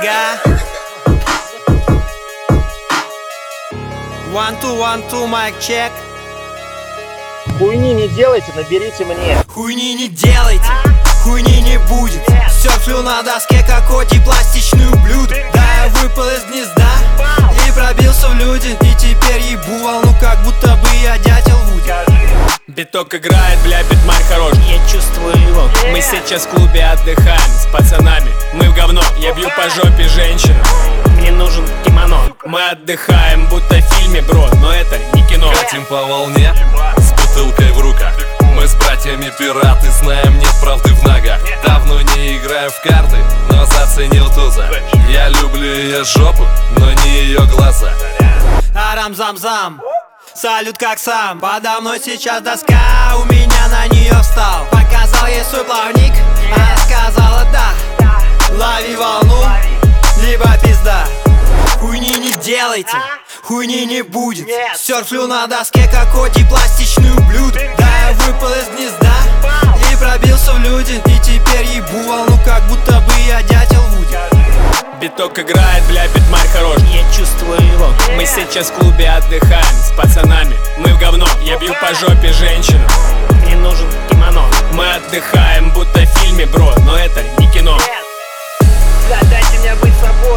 нифига. 1, 2, 1, 2, mic check. Хуйни не делайте, наберите мне. Хуйни не делайте, хуйни не будет. Серфлю на доске, как коти, пластичный ублюдок. Да, я выпал из гнезда и пробился в люди. И теперь ебу волну, как будто бы я дятел Вуди. Биток играет, бля, битмарь хорош. Я чувствую его. Мы сейчас в клубе отдыхаем с пацанами. Мы в говно, я бью по жопе женщину. Мне нужен кимоно. Мы отдыхаем, будто в фильме, бро, но это не кино. Катим по волне с бутылкой в руках. Мы с братьями пираты, знаем, нет правды в ногах. Давно не играю в карты, но заценил туза. Я люблю ее жопу, но не ее глаза. Арам-зам-зам, салют как сам. Подо мной сейчас доска, у меня на нее встал. Показал ей свой плавник, она сказала да. Лови волну, либо пизда. Хуйни не делайте, хуйни не будет. Серфлю на доске, как коти, пластичный ублюдок. Да, я выпал из гнезда и пробился в люди. И теперь ебу волну, как будто бы я дятел Вуди. Биток играет, бля, битмарь хорош. Я чувствую его. Мы сейчас в клубе отдыхаем с пацанами. Мы в говно, я бью по жопе женщину. Мне нужен кимоно. Мы отдыхаем, будто в фильме, бро, но это не кино. Бля, дайте мне быть собой.